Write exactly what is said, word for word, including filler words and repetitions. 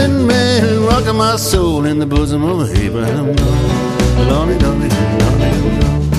loving man, rocking my soul in the bosom of Abraham. Lonely, lonely, lonely, lonely.